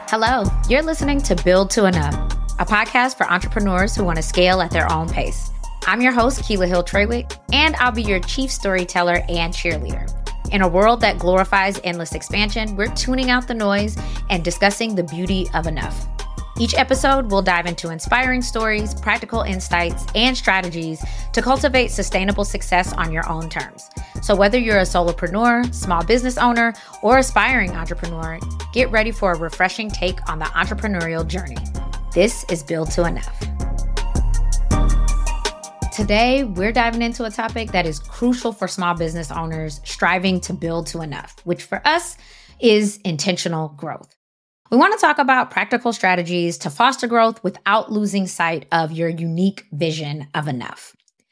Hello, you're listening to Build to Enough, a podcast for entrepreneurs who want to scale at their own pace. I'm your host, Keila Hill Trawick, and I'll be your chief storyteller and cheerleader. In a world that glorifies endless expansion, we're tuning out the noise and discussing the beauty of enough. Each episode, we'll dive into inspiring stories, practical insights, and strategies to cultivate sustainable success on your own terms. So whether you're a solopreneur, small business owner, or aspiring entrepreneur, get ready for a refreshing take on the entrepreneurial journey. This is Build to Enough. Today, we're diving into a topic that is crucial for small business owners striving to build to enough, which for us is intentional growth. We want to talk about practical strategies to foster growth without losing sight of your unique vision of enough.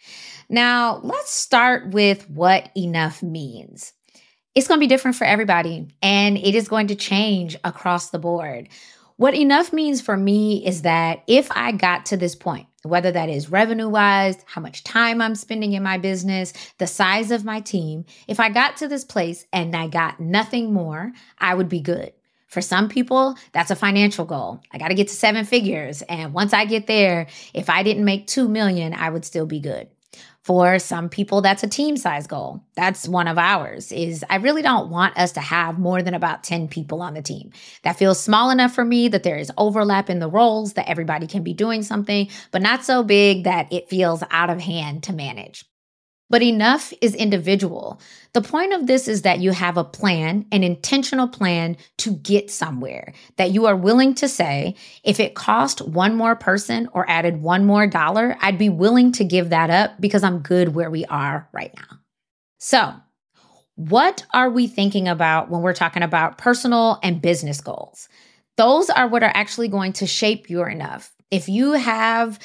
Now, let's start with what enough means. It's going to be different for everybody, and it is going to change across the board. What enough means for me is that if I got to this point, whether that is revenue-wise, how much time I'm spending in my business, the size of my team, if I got to this place and I got nothing more, I would be good. For some people, that's a financial goal. I got to get to 7 figures. And once I get there, if I didn't make 2 million, I would still be good. For some people, that's a team size goal. That's one of ours, is I really don't want us to have more than about 10 people on the team. That feels small enough for me that there is overlap in the roles, that everybody can be doing something, but not so big that it feels out of hand to manage. But enough is individual. The point of this is that you have a plan, an intentional plan to get somewhere, that you are willing to say, if it cost one more person or added one more dollar, I'd be willing to give that up because I'm good where we are right now. So, what are we thinking about when we're talking about personal and business goals? Those are what are actually going to shape your enough. If you have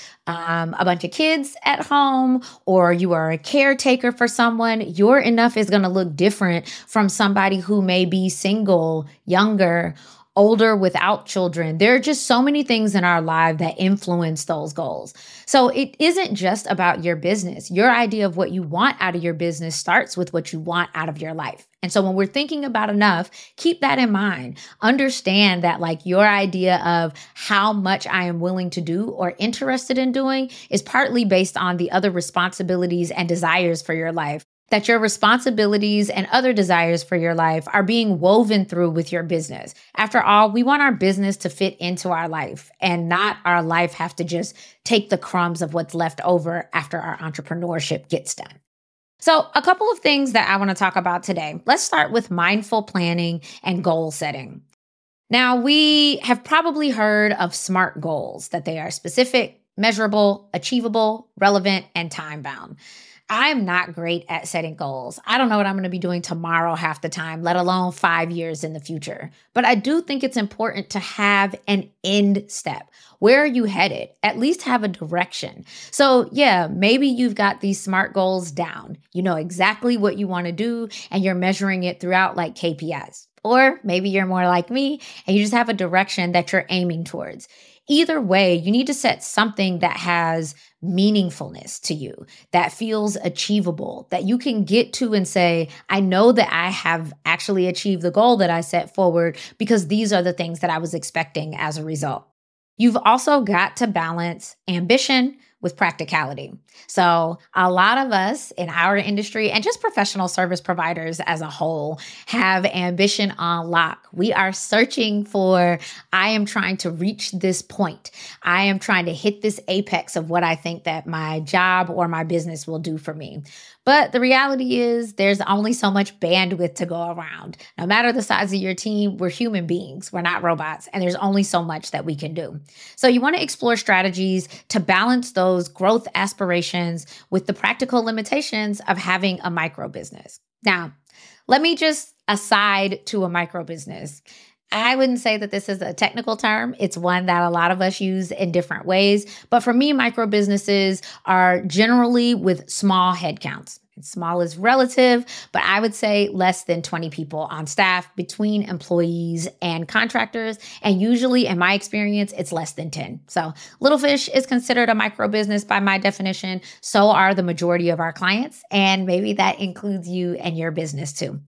a bunch of kids at home or you are a caretaker for someone, your enough is going to look different from somebody who may be single, younger, older without children. There are just so many things in our life that influence those goals. So it isn't just about your business. Your idea of what you want out of your business starts with what you want out of your life. And so when we're thinking about enough, keep that in mind. Understand that your idea of how much I am willing to do or interested in doing is partly based on the other responsibilities and desires for your life. That your responsibilities and other desires for your life are being woven through with your business. After all, we want our business to fit into our life and not our life have to just take the crumbs of what's left over after our entrepreneurship gets done. So a couple of things that I want to talk about today. Let's start with mindful planning and goal setting. Now, we have probably heard of SMART goals, that they are specific, measurable, achievable, relevant, and time-bound. I'm not great at setting goals. I don't know what I'm going to be doing tomorrow half the time, let alone 5 years in the future. But I do think it's important to have an end step. Where are you headed? At least have a direction. So yeah, maybe you've got these SMART goals down. You know exactly what you want to do and you're measuring it throughout like KPIs. Or maybe you're more like me and you just have a direction that you're aiming towards. Either way, you need to set something that has meaningfulness to you, that feels achievable, that you can get to and say, I know that I have actually achieved the goal that I set forward because these are the things that I was expecting as a result. You've also got to balance ambition with practicality. So a lot of us in our industry and just professional service providers as a whole have ambition on lock. We are searching for, I am trying to reach this point. I am trying to hit this apex of what I think that my job or my business will do for me. But the reality is there's only so much bandwidth to go around. No matter the size of your team, we're human beings. We're not robots. And there's only so much that we can do. So you want to explore strategies to balance those growth aspirations with the practical limitations of having a micro business. Now, let me just aside to a micro business. I wouldn't say that this is a technical term. It's one that a lot of us use in different ways. But for me, micro businesses are generally with small headcounts. Small is relative, but I would say less than 20 people on staff between employees and contractors. And usually, in my experience, it's less than 10. So Little Fish is considered a micro business by my definition. So are the majority of our clients. And maybe that includes you and your business too.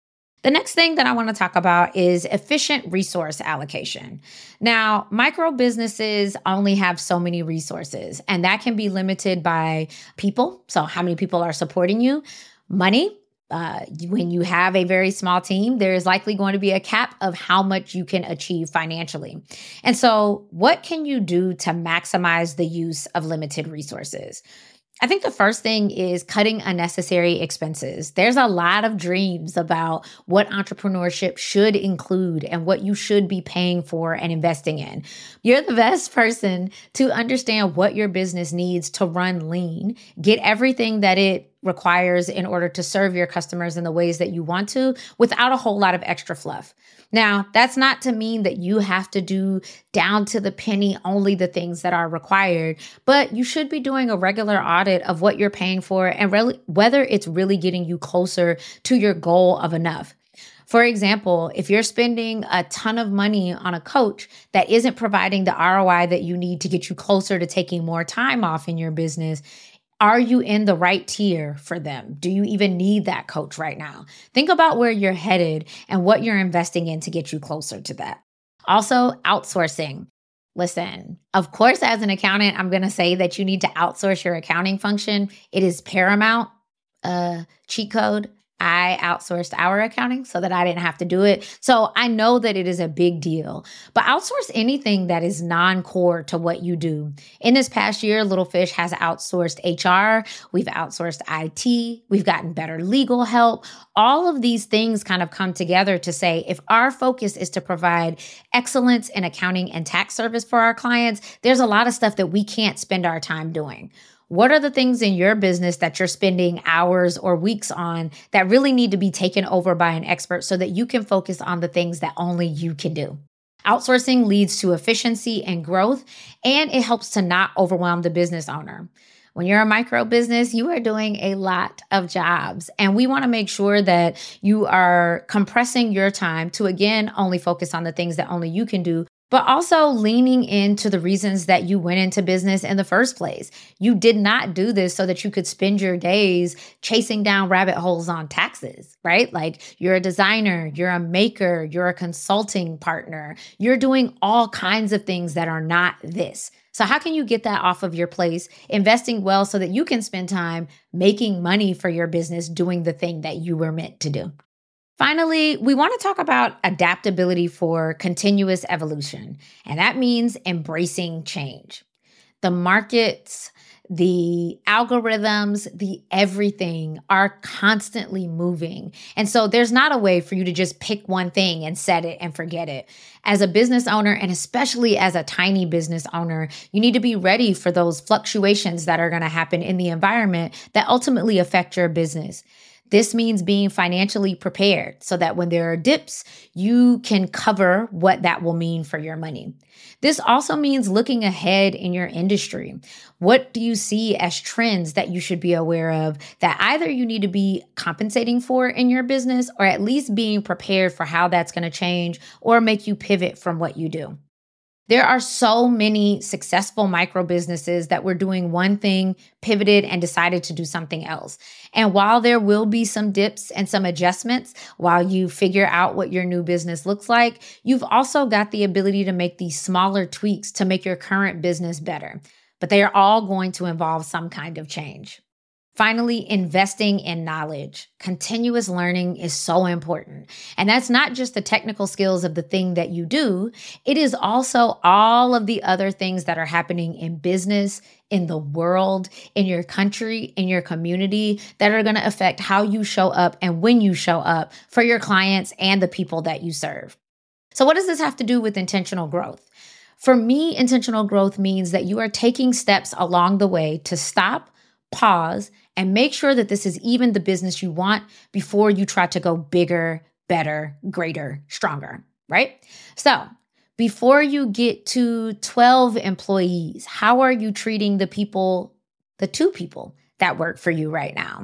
The next thing that I want to talk about is efficient resource allocation. Now, micro businesses only have so many resources, and that can be limited by people. So, how many people are supporting you? Money. When you have a very small team, there is likely going to be a cap of how much you can achieve financially. And so, what can you do to maximize the use of limited resources? I think the first thing is cutting unnecessary expenses. There's a lot of dreams about what entrepreneurship should include and what you should be paying for and investing in. You're the best person to understand what your business needs to run lean, get everything that it requires in order to serve your customers in the ways that you want to without a whole lot of extra fluff. Now, that's not to mean that you have to do down to the penny only the things that are required, but you should be doing a regular audit of what you're paying for and whether it's really getting you closer to your goal of enough. For example, if you're spending a ton of money on a coach that isn't providing the ROI that you need to get you closer to taking more time off in your business, are you in the right tier for them? Do you even need that coach right now? Think about where you're headed and what you're investing in to get you closer to that. Also, outsourcing. Listen, of course, as an accountant, I'm going to say that you need to outsource your accounting function. It is paramount. Cheat code. I outsourced our accounting so that I didn't have to do it. So I know that it is a big deal, but outsource anything that is non-core to what you do. In this past year, Little Fish has outsourced HR. We've outsourced IT. We've gotten better legal help. All of these things kind of come together to say, if our focus is to provide excellence in accounting and tax service for our clients, there's a lot of stuff that we can't spend our time doing. What are the things in your business that you're spending hours or weeks on that really need to be taken over by an expert so that you can focus on the things that only you can do? Outsourcing leads to efficiency and growth, and it helps to not overwhelm the business owner. When you're a micro business, you are doing a lot of jobs, and we want to make sure that you are compressing your time to, again, only focus on the things that only you can do, but also leaning into the reasons that you went into business in the first place. You did not do this so that you could spend your days chasing down rabbit holes on taxes, right? Like, you're a designer, you're a maker, you're a consulting partner. You're doing all kinds of things that are not this. So how can you get that off of your plate, investing well so that you can spend time making money for your business, doing the thing that you were meant to do? Finally, we want to talk about adaptability for continuous evolution, and that means embracing change. The markets, the algorithms, the everything are constantly moving. And so there's not a way for you to just pick one thing and set it and forget it. As a business owner, and especially as a tiny business owner, you need to be ready for those fluctuations that are going to happen in the environment that ultimately affect your business. This means being financially prepared so that when there are dips, you can cover what that will mean for your money. This also means looking ahead in your industry. What do you see as trends that you should be aware of that either you need to be compensating for in your business or at least being prepared for how that's going to change or make you pivot from what you do? There are so many successful micro businesses that were doing one thing, pivoted, and decided to do something else. And while there will be some dips and some adjustments while you figure out what your new business looks like, you've also got the ability to make these smaller tweaks to make your current business better. But they are all going to involve some kind of change. Finally, investing in knowledge. Continuous learning is so important. And that's not just the technical skills of the thing that you do. It is also all of the other things that are happening in business, in the world, in your country, in your community that are going to affect how you show up and when you show up for your clients and the people that you serve. So what does this have to do with intentional growth? For me, intentional growth means that you are taking steps along the way to stop, pause, and make sure that this is even the business you want before you try to go bigger, better, greater, stronger, right? So before you get to 12 employees, how are you treating the two people that work for you right now?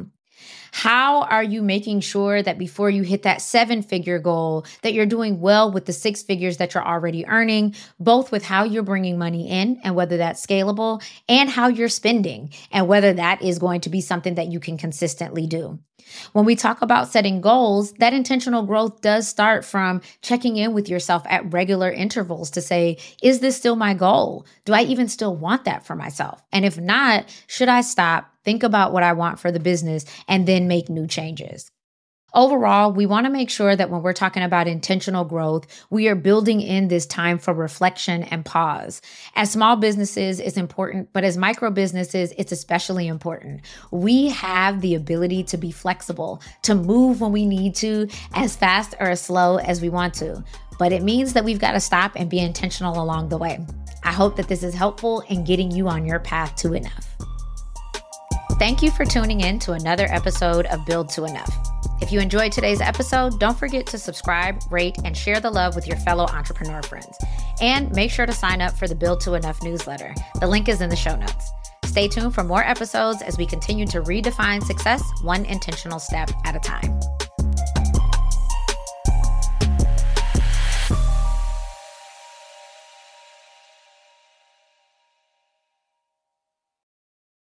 How are you making sure that before you hit that 7-figure goal, that you're doing well with the 6 figures that you're already earning, both with how you're bringing money in and whether that's scalable, and how you're spending and whether that is going to be something that you can consistently do. When we talk about setting goals, that intentional growth does start from checking in with yourself at regular intervals to say, is this still my goal? Do I even still want that for myself? And if not, should I stop, think about what I want for the business, and then make new changes? Overall, we want to make sure that when we're talking about intentional growth, we are building in this time for reflection and pause. As small businesses, it's important, but as micro businesses, it's especially important. We have the ability to be flexible, to move when we need to, as fast or as slow as we want to. But it means that we've got to stop and be intentional along the way. I hope that this is helpful in getting you on your path to enough. Thank you for tuning in to another episode of Build to Enough. If you enjoyed today's episode, don't forget to subscribe, rate, and share the love with your fellow entrepreneur friends. And make sure to sign up for the Build to Enough newsletter. The link is in the show notes. Stay tuned for more episodes as we continue to redefine success one intentional step at a time.